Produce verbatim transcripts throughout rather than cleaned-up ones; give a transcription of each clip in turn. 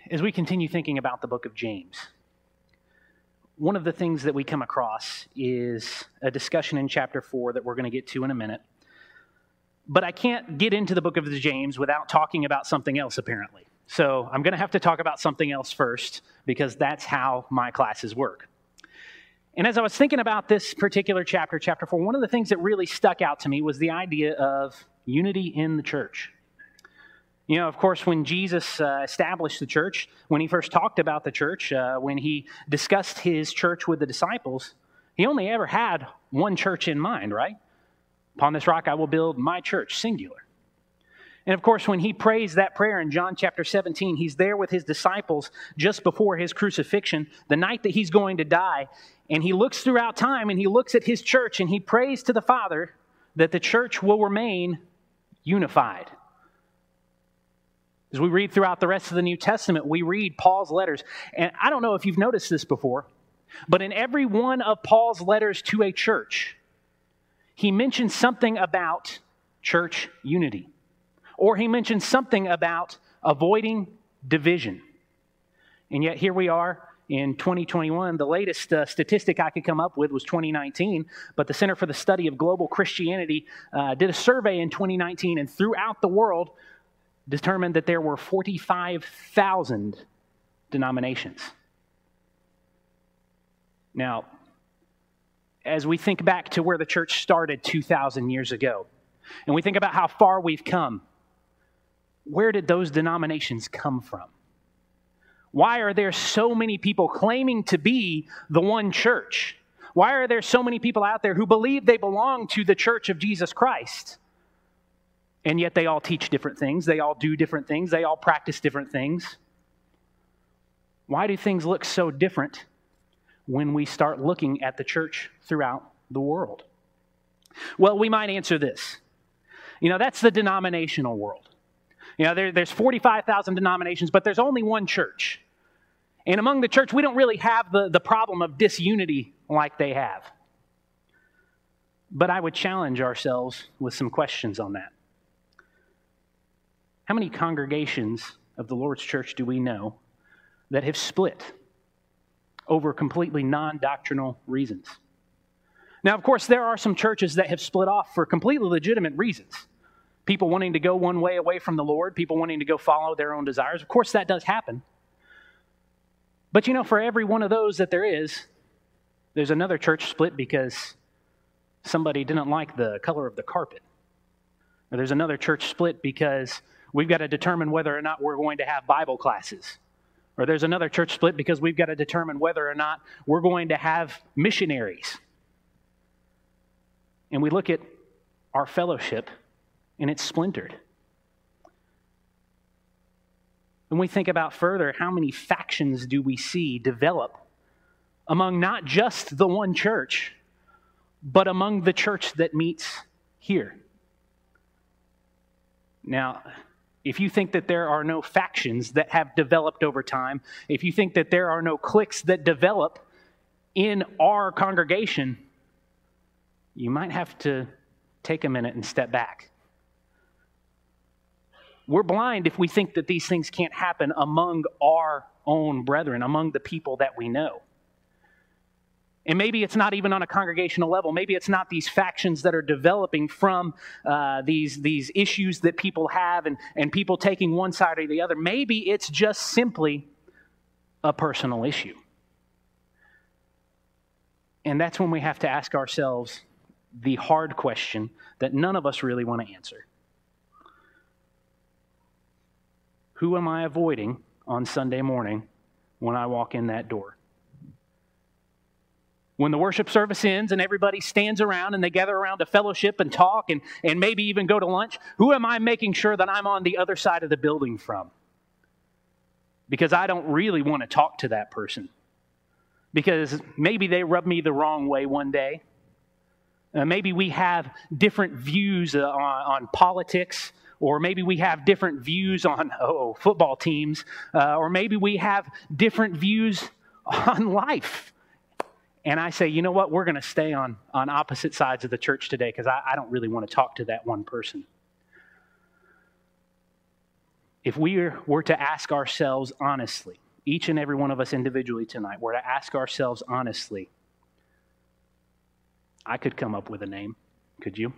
as we continue thinking about the book of James, one of the things that we come across is a discussion in chapter four that we're going to get to in a minute. But I can't get into the book of James without talking about something else, apparently. So I'm going to have to talk about something else first, because that's how my classes work. And as I was thinking about this particular chapter, chapter four, one of the things that really stuck out to me was the idea of unity in the church. You know, of course, when Jesus uh, established the church, when he first talked about the church, uh, when he discussed his church with the disciples, he only ever had one church in mind, right? Upon this rock I will build my church, singular. And of course, when he prays that prayer in John chapter seventeen, he's there with his disciples just before his crucifixion, the night that he's going to die. And he looks throughout time and he looks at his church and he prays to the Father that the church will remain unified. As we read throughout the rest of the New Testament, we read Paul's letters. And I don't know if you've noticed this before, but in every one of Paul's letters to a church, he mentions something about church unity. Or he mentions something about avoiding division. And yet here we are in twenty twenty-one. The latest uh, statistic I could come up with was twenty nineteen. But the Center for the Study of Global Christianity uh, did a survey in twenty nineteen, and throughout the world determined that there were forty-five thousand denominations. Now, as we think back to where the church started two thousand years ago, and we think about how far we've come, where did those denominations come from? Why are there so many people claiming to be the one church? Why are there so many people out there who believe they belong to the church of Jesus Christ? And yet they all teach different things. They all do different things. They all practice different things. Why do things look so different when we start looking at the church throughout the world? Well, we might answer this. You know, that's the denominational world. You know, there, there's forty-five thousand denominations, but there's only one church. And among the church, we don't really have the, the problem of disunity like they have. But I would challenge ourselves with some questions on that. How many congregations of the Lord's church do we know that have split over completely non-doctrinal reasons? Now, of course, there are some churches that have split off for completely legitimate reasons. People wanting to go one way away from the Lord, people wanting to go follow their own desires. Of course, that does happen. But you know, for every one of those that there is, there's another church split because somebody didn't like the color of the carpet. Or there's another church split because we've got to determine whether or not we're going to have Bible classes. Or there's another church split because we've got to determine whether or not we're going to have missionaries. And we look at our fellowship and it's splintered. When we think about further, how many factions do we see develop among not just the one church, but among the church that meets here? Now, if you think that there are no factions that have developed over time, if you think that there are no cliques that develop in our congregation, you might have to take a minute and step back. We're blind if we think that these things can't happen among our own brethren, among the people that we know. And maybe it's not even on a congregational level. Maybe it's not these factions that are developing from uh, these, these issues that people have and, and people taking one side or the other. Maybe it's just simply a personal issue. And that's when we have to ask ourselves the hard question that none of us really want to answer. Who am I avoiding on Sunday morning when I walk in that door? When the worship service ends and everybody stands around and they gather around to fellowship and talk and, and maybe even go to lunch, who am I making sure that I'm on the other side of the building from? Because I don't really want to talk to that person. Because maybe they rub me the wrong way one day. Uh, maybe we have different views uh, on, on politics. Or maybe we have different views on oh, football teams. Uh, or maybe we have different views on life. And I say, you know what? We're going to stay on, on opposite sides of the church today because I, I don't really want to talk to that one person. If we were to ask ourselves honestly, each and every one of us individually tonight, were to ask ourselves honestly, I could come up with a name. Could you?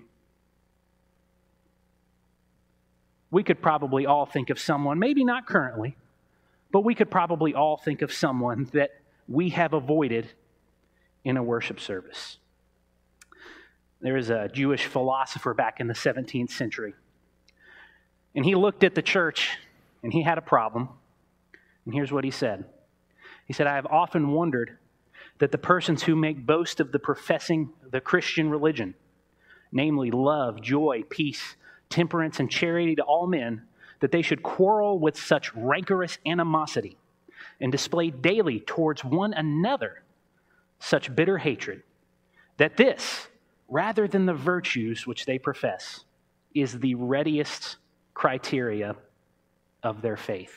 We could probably all think of someone, maybe not currently, but we could probably all think of someone that we have avoided in a worship service. There was a Jewish philosopher back in the seventeenth century, and he looked at the church and he had a problem. And here's what he said. He said, I have often wondered that the persons who make boast of the professing the Christian religion, namely love, joy, peace, temperance, and charity to all men, that they should quarrel with such rancorous animosity and display daily towards one another such bitter hatred, that this, rather than the virtues which they profess, is the readiest criteria of their faith.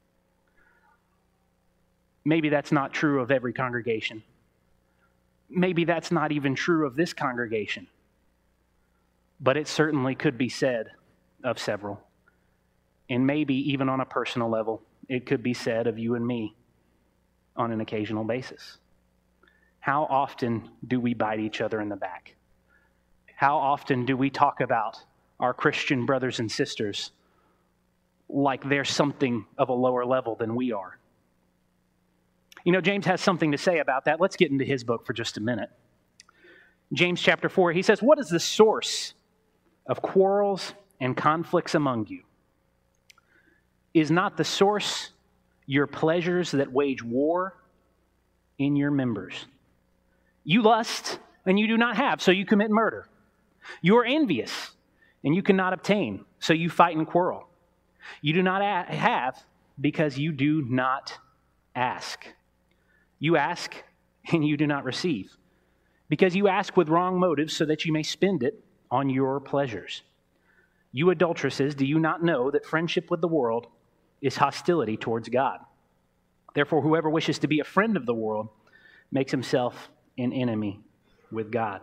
Maybe that's not true of every congregation. Maybe that's not even true of this congregation. But it certainly could be said of several. And maybe even on a personal level, it could be said of you and me on an occasional basis. How often do we bite each other in the back? How often do we talk about our Christian brothers and sisters like they're something of a lower level than we are? You know, James has something to say about that. Let's get into his book for just a minute. James chapter four, he says, what is the source of quarrels and conflicts among you? Is not the source your pleasures that wage war in your members? You lust, and you do not have, so you commit murder. You are envious, and you cannot obtain, so you fight and quarrel. You do not a- have, because you do not ask. You ask, and you do not receive, because you ask with wrong motives, so that you may spend it on your pleasures. You adulteresses, do you not know that friendship with the world is hostility towards God? Therefore, whoever wishes to be a friend of the world makes himself an enemy with God.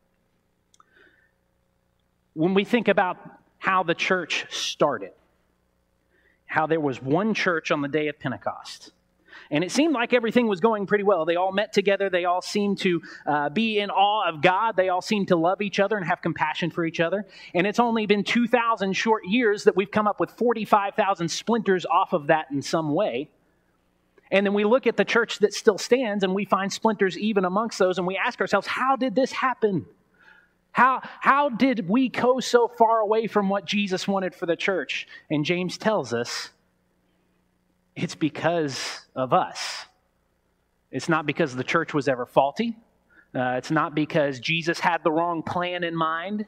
When we think about how the church started, how there was one church on the day of Pentecost, and it seemed like everything was going pretty well. They all met together. They all seemed to uh, be in awe of God. They all seemed to love each other and have compassion for each other. And it's only been two thousand short years that we've come up with forty-five thousand splinters off of that in some way. And then we look at the church that still stands and we find splinters even amongst those. And we ask ourselves, how did this happen? How, how did we go so far away from what Jesus wanted for the church? And James tells us, it's because of us. It's not because the church was ever faulty. Uh, it's not because Jesus had the wrong plan in mind.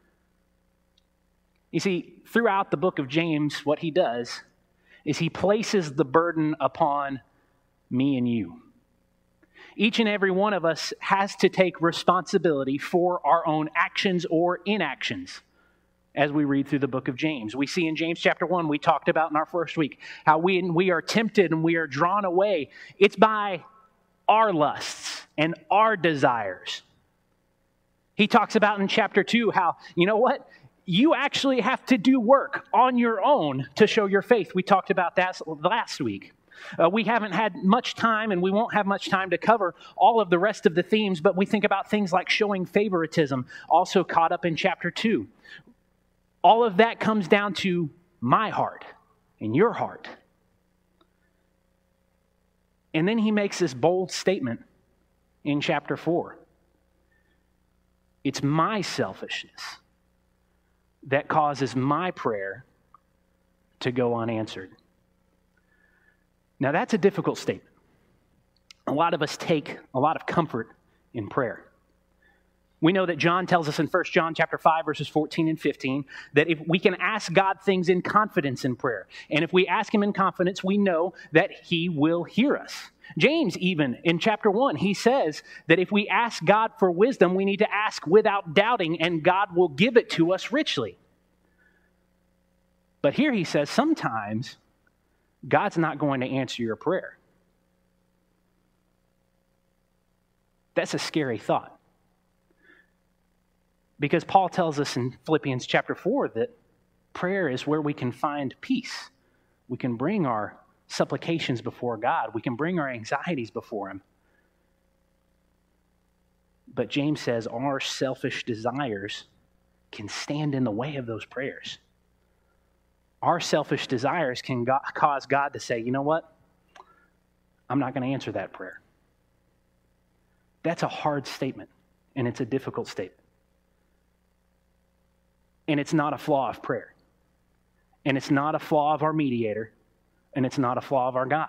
You see, throughout the book of James, what he does is he places the burden upon me and you. Each and every one of us has to take responsibility for our own actions or inactions. As we read through the book of James, we see in James chapter one, we talked about in our first week, how we, we are tempted and we are drawn away. It's by our lusts and our desires. He talks about in chapter two how, you know what? You actually have to do work on your own to show your faith. We talked about that last week. Uh, we haven't had much time, and we won't have much time to cover all of the rest of the themes, but we think about things like showing favoritism, also caught up in chapter two. All of that comes down to my heart and your heart. And then he makes this bold statement in chapter four. It's my selfishness that causes my prayer to go unanswered. Now, that's a difficult statement. A lot of us take a lot of comfort in prayer. We know that John tells us in First John chapter five, verses fourteen and fifteen, that if we can ask God things in confidence in prayer, and if we ask him in confidence, we know that he will hear us. James, even in chapter one, he says that if we ask God for wisdom, we need to ask without doubting, and God will give it to us richly. But here he says sometimes God's not going to answer your prayer. That's a scary thought. Because Paul tells us in Philippians chapter four that prayer is where we can find peace We can bring our supplications before God. We can bring our anxieties before him. But James says our selfish desires can stand in the way of those prayers. Our selfish desires can go- cause God to say, you know what? I'm not going to answer that prayer. That's a hard statement, and it's a difficult statement. And it's not a flaw of prayer. And it's not a flaw of our mediator, and it's not a flaw of our God.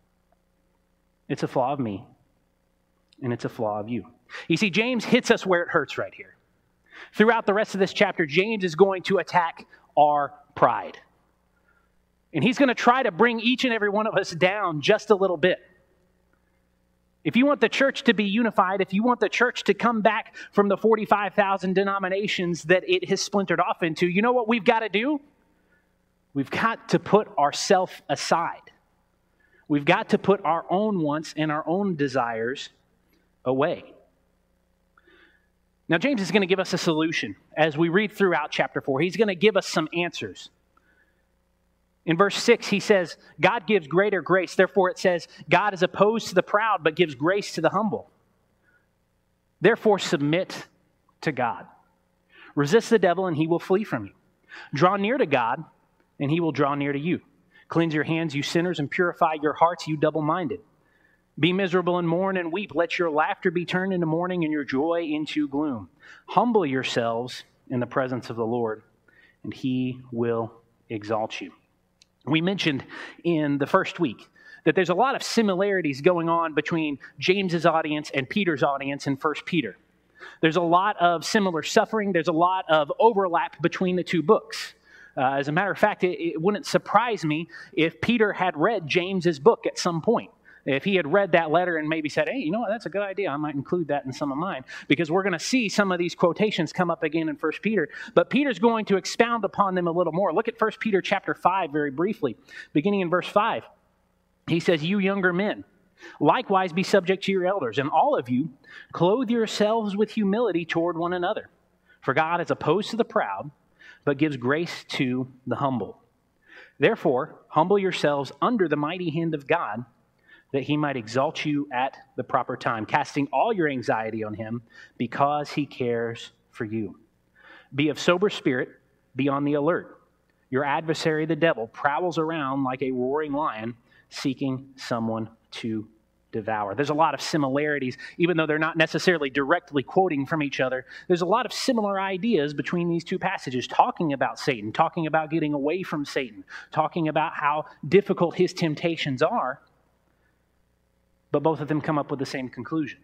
It's a flaw of me, and it's a flaw of you. You see, James hits us where it hurts right here. Throughout the rest of this chapter, James is going to attack our pride. And he's going to try to bring each and every one of us down just a little bit. If you want the church to be unified, if you want the church to come back from the forty-five thousand denominations that it has splintered off into, you know what we've got to do? We've got to put ourselves aside. We've got to put our own wants and our own desires away. Now, James is going to give us a solution as we read throughout chapter four. He's going to give us some answers. In verse six, he says, God gives greater grace. Therefore, it says, God is opposed to the proud, but gives grace to the humble. Therefore, submit to God. Resist the devil, and he will flee from you. Draw near to God, and he will draw near to you. Cleanse your hands, you sinners, and purify your hearts, you double-minded. Be miserable and mourn and weep. Let your laughter be turned into mourning and your joy into gloom. Humble yourselves in the presence of the Lord, and he will exalt you. We mentioned in the first week that there's a lot of similarities going on between James's audience and Peter's audience in First Peter. There's a lot of similar suffering. There's a lot of overlap between the two books. Uh, as a matter of fact, it, it wouldn't surprise me if Peter had read James's book at some point. If he had read that letter and maybe said, hey, you know what, that's a good idea. I might include that in some of mine. Because we're going to see some of these quotations come up again in First Peter. But Peter's going to expound upon them a little more. Look at First Peter chapter five very briefly. Beginning in verse five. He says, you younger men, likewise be subject to your elders. And all of you, clothe yourselves with humility toward one another. For God is opposed to the proud, but gives grace to the humble. Therefore, humble yourselves under the mighty hand of God, that he might exalt you at the proper time, casting all your anxiety on him because he cares for you. Be of sober spirit, be on the alert. Your adversary, the devil, prowls around like a roaring lion, seeking someone to devour. There's a lot of similarities, even though they're not necessarily directly quoting from each other. There's a lot of similar ideas between these two passages, talking about Satan, talking about getting away from Satan, talking about how difficult his temptations are. But both of them come up with the same conclusion.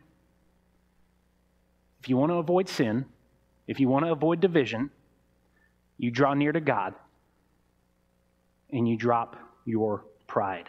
If you want to avoid sin, if you want to avoid division, you draw near to God and you drop your pride.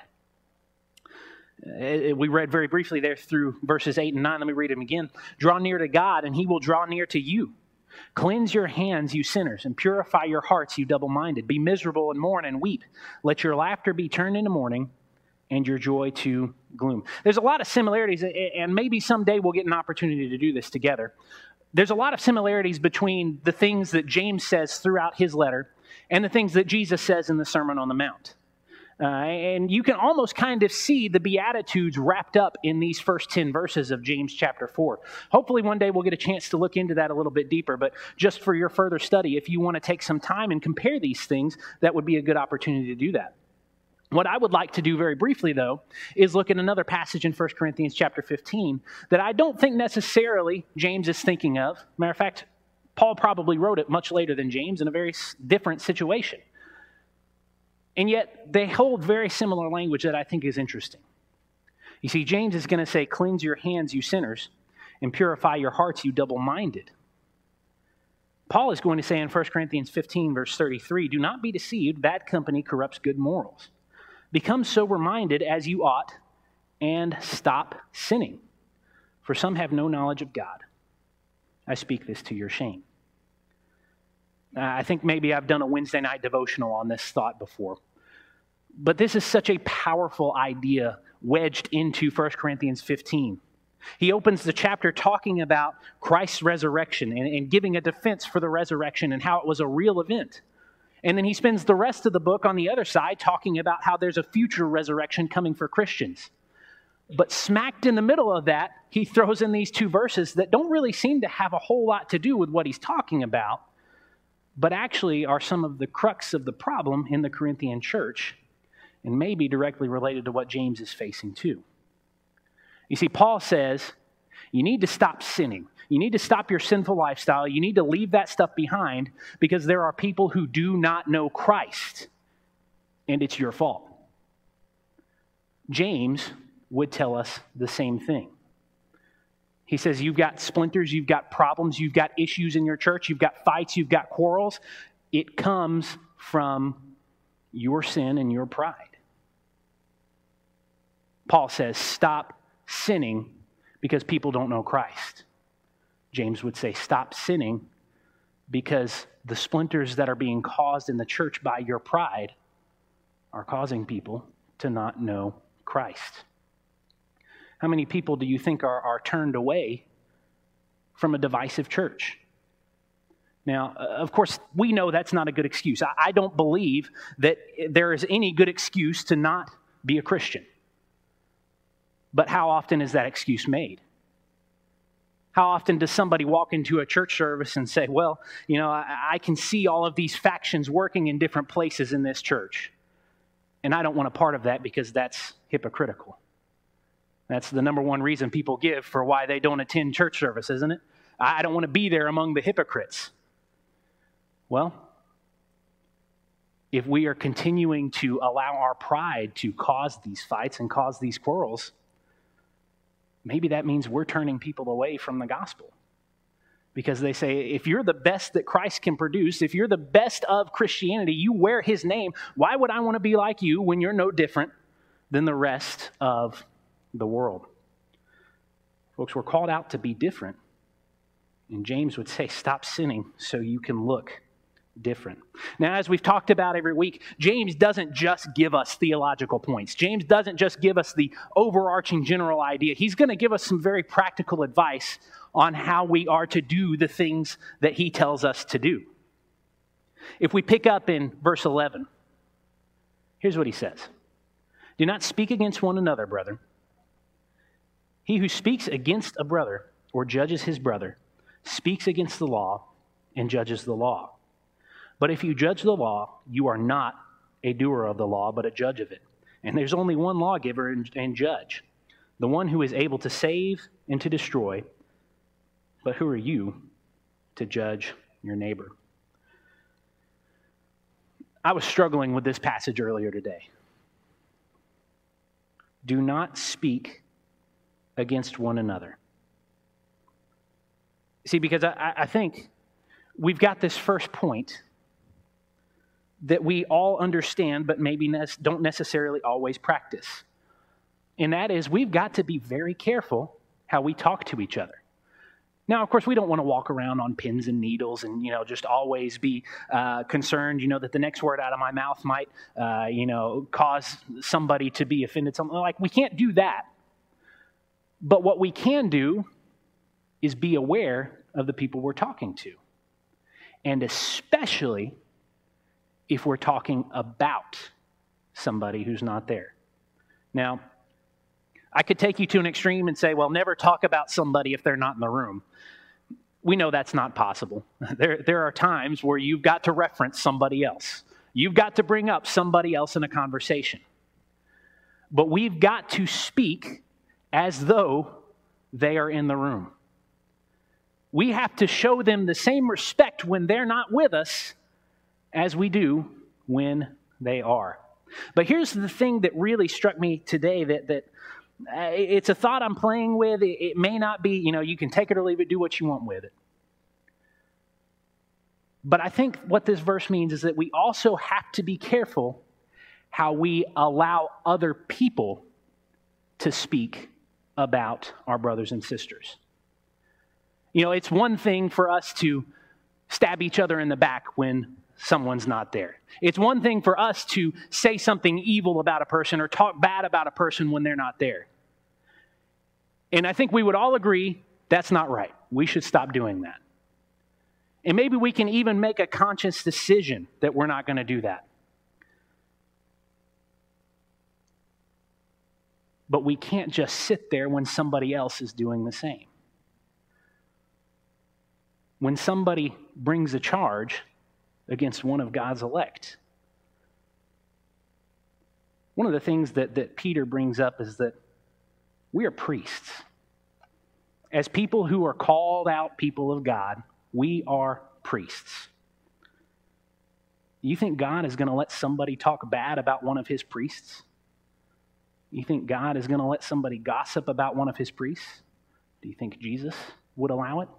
We read very briefly there through verses eight and nine. Let me read them again. Draw near to God and he will draw near to you. Cleanse your hands, you sinners, and purify your hearts, you double-minded. Be miserable and mourn and weep. Let your laughter be turned into mourning and your joy to gloom. There's a lot of similarities, and maybe someday we'll get an opportunity to do this together. There's a lot of similarities between the things that James says throughout his letter and the things that Jesus says in the Sermon on the Mount. Uh, and you can almost kind of see the Beatitudes wrapped up in these first ten verses of James chapter four. Hopefully one day we'll get a chance to look into that a little bit deeper, but just for your further study, if you want to take some time and compare these things, that would be a good opportunity to do that. What I would like to do very briefly, though, is look at another passage in First Corinthians chapter fifteen that I don't think necessarily James is thinking of. Matter of fact, Paul probably wrote it much later than James in a very different situation. And yet, they hold very similar language that I think is interesting. You see, James is going to say, cleanse your hands, you sinners, and purify your hearts, you double-minded. Paul is going to say in First Corinthians fifteen, verse thirty-three, do not be deceived, bad company corrupts good morals. Become sober-minded as you ought, and stop sinning. For some have no knowledge of God. I speak this to your shame. Uh, I think maybe I've done a Wednesday night devotional on this thought before. But this is such a powerful idea wedged into First Corinthians fifteen. He opens the chapter talking about Christ's resurrection and, and giving a defense for the resurrection and how it was a real event. And then he spends the rest of the book on the other side talking about how there's a future resurrection coming for Christians. But smacked in the middle of that, he throws in these two verses that don't really seem to have a whole lot to do with what he's talking about, but actually are some of the crux of the problem in the Corinthian church, and maybe directly related to what James is facing too. You see, Paul says, you need to stop sinning. You need to stop your sinful lifestyle. You need to leave that stuff behind because there are people who do not know Christ, and it's your fault. James would tell us the same thing. He says, you've got splinters, you've got problems, you've got issues in your church, you've got fights, you've got quarrels. It comes from your sin and your pride. Paul says, stop sinning because people don't know Christ. James would say, stop sinning because the splinters that are being caused in the church by your pride are causing people to not know Christ. How many people do you think are, are turned away from a divisive church? Now, of course, we know that's not a good excuse. I, I don't believe that there is any good excuse to not be a Christian. But how often is that excuse made? How often does somebody walk into a church service and say, well, you know, I, I can see all of these factions working in different places in this church, and I don't want a part of that because that's hypocritical. That's the number one reason people give for why they don't attend church service, isn't it? I don't want to be there among the hypocrites. Well, if we are continuing to allow our pride to cause these fights and cause these quarrels, maybe that means we're turning people away from the gospel. Because they say, if you're the best that Christ can produce, if you're the best of Christianity, you wear his name, why would I want to be like you when you're no different than the rest of the world? Folks, we're called out to be different. And James would say, stop sinning so you can look different. Now, as we've talked about every week, James doesn't just give us theological points. James doesn't just give us the overarching general idea. He's going to give us some very practical advice on how we are to do the things that he tells us to do. If we pick up in verse eleven, here's what he says. Do not speak against one another, brethren. He who speaks against a brother or judges his brother speaks against the law and judges the law. But if you judge the law, you are not a doer of the law, but a judge of it. And there's only one lawgiver and, and judge, the one who is able to save and to destroy. But who are you to judge your neighbor? I was struggling with this passage earlier today. Do not speak against one another. See, because I, I think we've got this first point that we all understand, but maybe ne- don't necessarily always practice. And that is, we've got to be very careful how we talk to each other. Now, of course, we don't want to walk around on pins and needles and, you know, just always be uh, concerned, you know, that the next word out of my mouth might, uh, you know, cause somebody to be offended. Something like, we can't do that. But what we can do is be aware of the people we're talking to. And especially if we're talking about somebody who's not there. Now, I could take you to an extreme and say, well, never talk about somebody if they're not in the room. We know that's not possible. There, there are times where you've got to reference somebody else. You've got to bring up somebody else in a conversation. But we've got to speak as though they are in the room. We have to show them the same respect when they're not with us as we do when they are. But here's the thing that really struck me today, that that uh, it's a thought I'm playing with. It, it may not be, you know, you can take it or leave it, do what you want with it. But I think what this verse means is that we also have to be careful how we allow other people to speak about our brothers and sisters. You know, it's one thing for us to stab each other in the back when someone's not there. It's one thing for us to say something evil about a person or talk bad about a person when they're not there. And I think we would all agree that's not right. We should stop doing that. And maybe we can even make a conscious decision that we're not going to do that. But we can't just sit there when somebody else is doing the same. When somebody brings a charge against one of God's elect, one of the things that, that Peter brings up is that we are priests. As people who are called out people of God, we are priests. You think God is going to let somebody talk bad about one of his priests? You think God is going to let somebody gossip about one of his priests? Do you think Jesus would allow it?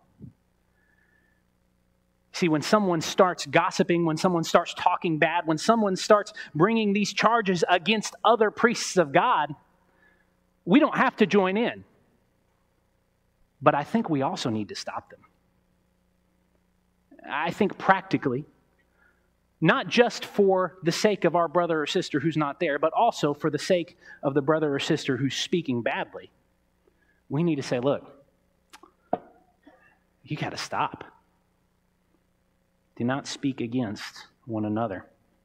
See, when someone starts gossiping, when someone starts talking bad, when someone starts bringing these charges against other priests of God, we don't have to join in. But I think we also need to stop them. I think practically, not just for the sake of our brother or sister who's not there, but also for the sake of the brother or sister who's speaking badly, we need to say, look, you got to stop. Do not speak against one another.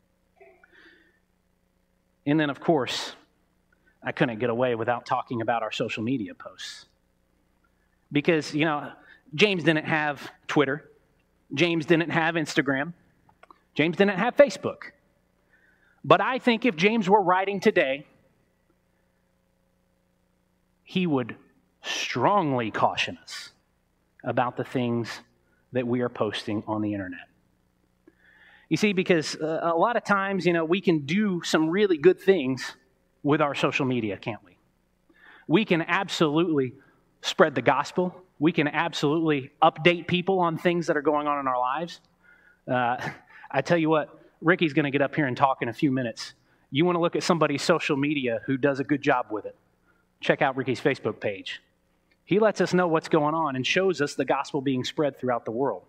And then, of course, I couldn't get away without talking about our social media posts. Because, you know, James didn't have Twitter. James didn't have Instagram. James didn't have Facebook. But I think if James were writing today, he would strongly caution us about the things that we are posting on the internet. You see, because uh, a lot of times, you know, we can do some really good things with our social media, can't we? We can absolutely spread the gospel. We can absolutely update people on things that are going on in our lives. Uh, I tell you what, Ricky's going to get up here and talk in a few minutes. You want to look at somebody's social media who does a good job with it, check out Ricky's Facebook page. He lets us know what's going on and shows us the gospel being spread throughout the world.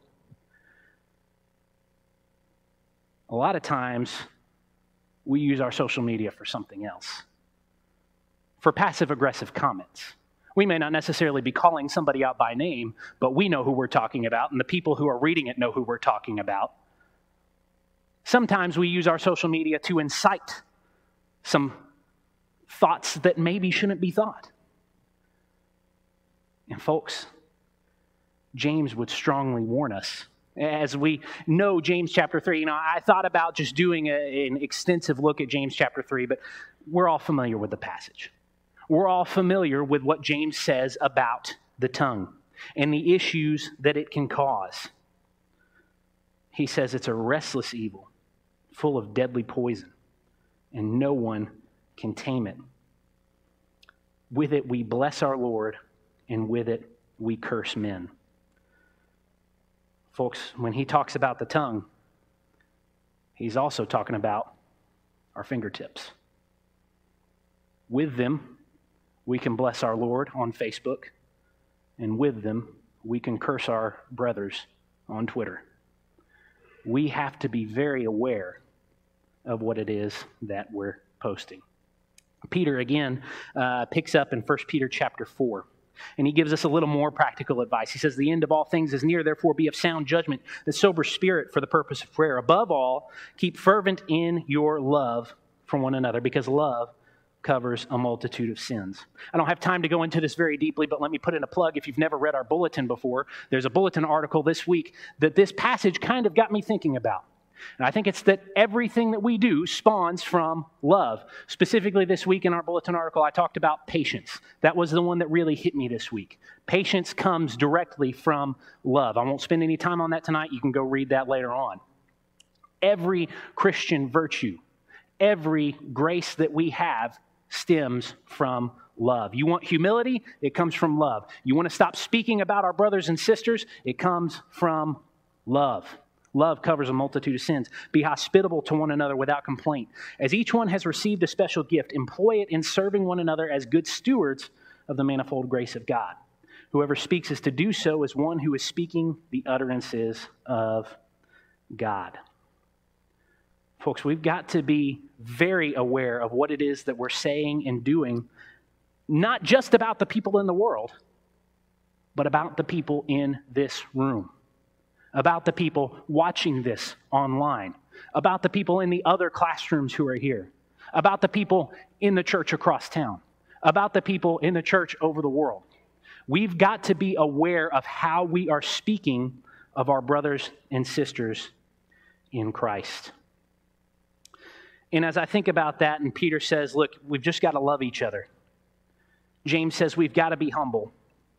A lot of times, we use our social media for something else, for passive-aggressive comments. We may not necessarily be calling somebody out by name, but we know who we're talking about, and the people who are reading it know who we're talking about. Sometimes we use our social media to incite some thoughts that maybe shouldn't be thought. And folks, James would strongly warn us. As we know James chapter three, you know, I thought about just doing a, an extensive look at James chapter three, but we're all familiar with the passage. We're all familiar with what James says about the tongue and the issues that it can cause. He says it's a restless evil, full of deadly poison, and no one can tame it. With it we bless our Lord, and with it we curse men. Folks, when he talks about the tongue, he's also talking about our fingertips. With them, we can bless our Lord on Facebook, and with them, we can curse our brothers on Twitter. We have to be very aware of what it is that we're posting. Peter, again, uh, picks up in First Peter chapter four. And he gives us a little more practical advice. He says, the end of all things is near, therefore be of sound judgment, the sober spirit for the purpose of prayer. Above all, keep fervent in your love for one another, because love covers a multitude of sins. I don't have time to go into this very deeply, but let me put in a plug. If you've never read our bulletin before, there's a bulletin article this week that this passage kind of got me thinking about. And I think it's that everything that we do spawns from love. Specifically this week in our bulletin article, I talked about patience. That was the one that really hit me this week. Patience comes directly from love. I won't spend any time on that tonight. You can go read that later on. Every Christian virtue, every grace that we have stems from love. You want humility? It comes from love. You want to stop speaking about our brothers and sisters? It comes from love. Love covers a multitude of sins. Be hospitable to one another without complaint. As each one has received a special gift, employ it in serving one another as good stewards of the manifold grace of God. Whoever speaks is to do so as one who is speaking the utterances of God. Folks, we've got to be very aware of what it is that we're saying and doing, not just about the people in the world, but about the people in this room. about the people watching this online, about the people in the other classrooms who are here, about the people in the church across town, about the people in the church over the world. We've got to be aware of how we are speaking of our brothers and sisters in Christ. And as I think about that, and Peter says, look, we've just got to love each other. James says we've got to be humble.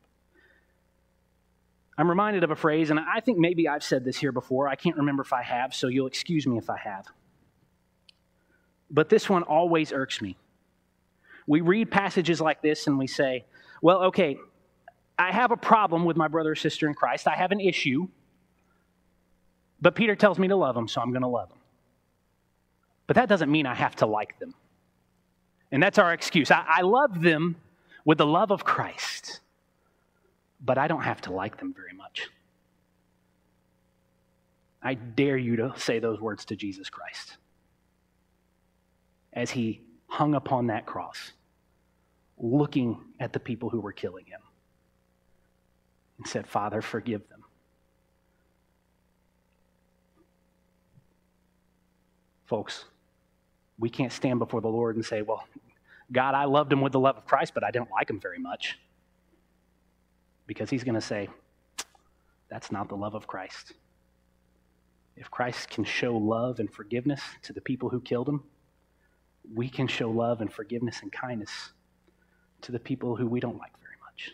I'm reminded of a phrase, and I think maybe I've said this here before. I can't remember if I have, so you'll excuse me if I have. But this one always irks me. We read passages like this and we say, well, okay, I have a problem with my brother or sister in Christ. I have an issue. But Peter tells me to love them, so I'm going to love them. But that doesn't mean I have to like them. And that's our excuse. I, I love them with the love of Christ, but I don't have to like them very much. I dare you to say those words to Jesus Christ as he hung upon that cross, looking at the people who were killing him, and said, Father, forgive them. Folks, we can't stand before the Lord and say, well, God, I loved him with the love of Christ, but I didn't like him very much. Because he's going to say, that's not the love of Christ. If Christ can show love and forgiveness to the people who killed him, we can show love and forgiveness and kindness to the people who we don't like very much.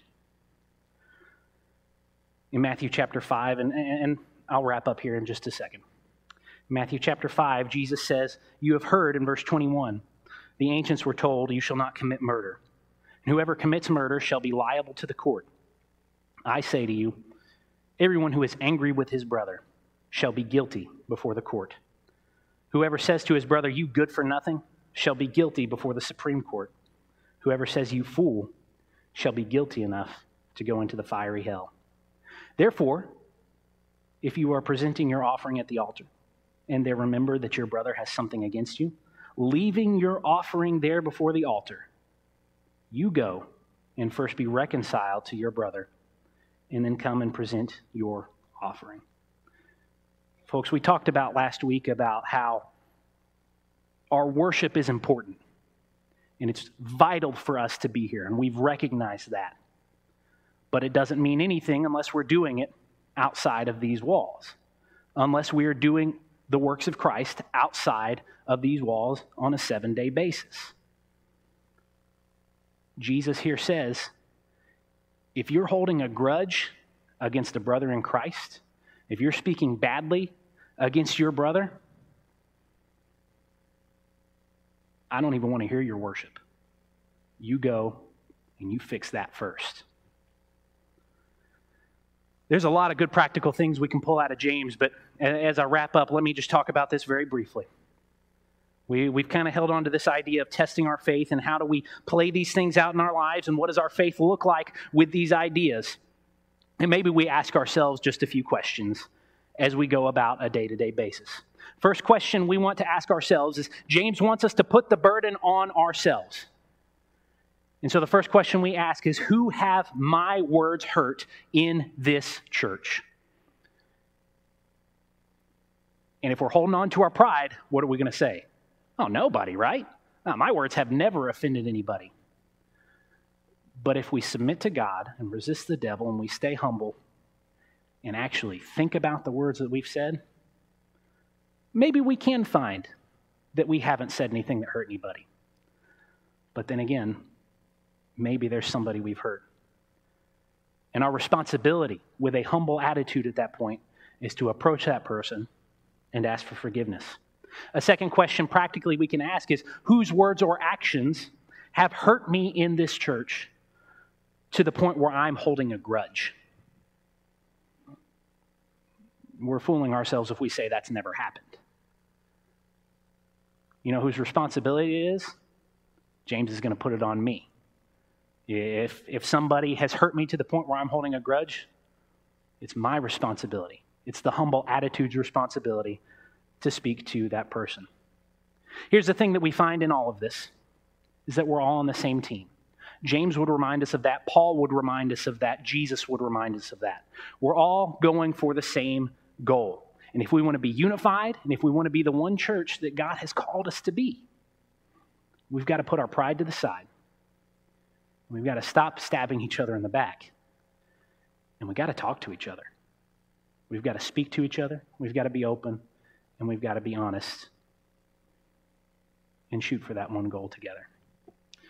In Matthew chapter five, and, and I'll wrap up here in just a second. Matthew chapter five, Jesus says, you have heard in verse twenty-one, the ancients were told, you shall not commit murder. And whoever commits murder shall be liable to the court. I say to you, everyone who is angry with his brother shall be guilty before the court. Whoever says to his brother, you good for nothing, shall be guilty before the Supreme Court. Whoever says, you fool, shall be guilty enough to go into the fiery hell. Therefore, if you are presenting your offering at the altar, and there remember that your brother has something against you, leaving your offering there before the altar, you go and first be reconciled to your brother, and then come and present your offering. Folks, we talked about last week about how our worship is important, and it's vital for us to be here, and we've recognized that. But it doesn't mean anything unless we're doing it outside of these walls, unless we are doing the works of Christ outside of these walls on a seven-day basis. Jesus here says, if you're holding a grudge against a brother in Christ, if you're speaking badly against your brother, I don't even want to hear your worship. You go and you fix that first. There's a lot of good practical things we can pull out of James, but as I wrap up, let me just talk about this very briefly. We, we've kind of held on to this idea of testing our faith and how do we play these things out in our lives and what does our faith look like with these ideas. And maybe we ask ourselves just a few questions as we go about a day-to-day basis. First question we want to ask ourselves is, James wants us to put the burden on ourselves. And so the first question we ask is, who have my words hurt in this church? And if we're holding on to our pride, what are we going to say? Oh, nobody, right? No, my words have never offended anybody. But if we submit to God and resist the devil and we stay humble and actually think about the words that we've said, maybe we can find that we haven't said anything that hurt anybody. But then again, maybe there's somebody we've hurt. And our responsibility with a humble attitude at that point is to approach that person and ask for forgiveness. A second question practically we can ask is, whose words or actions have hurt me in this church to the point where I'm holding a grudge? We're fooling ourselves if we say that's never happened. You know whose responsibility it is? James is going to put it on me. If, if somebody has hurt me to the point where I'm holding a grudge, it's my responsibility. It's the humble attitude's responsibility to speak to that person. Here's the thing that we find in all of this, is that we're all on the same team. James would remind us of that. Paul would remind us of that. Jesus would remind us of that. We're all going for the same goal. And if we want to be unified, and if we want to be the one church that God has called us to be, we've got to put our pride to the side. We've got to stop stabbing each other in the back. And we've got to talk to each other. We've got to speak to each other. We've got to be open. And we've got to be honest. And shoot for that one goal together.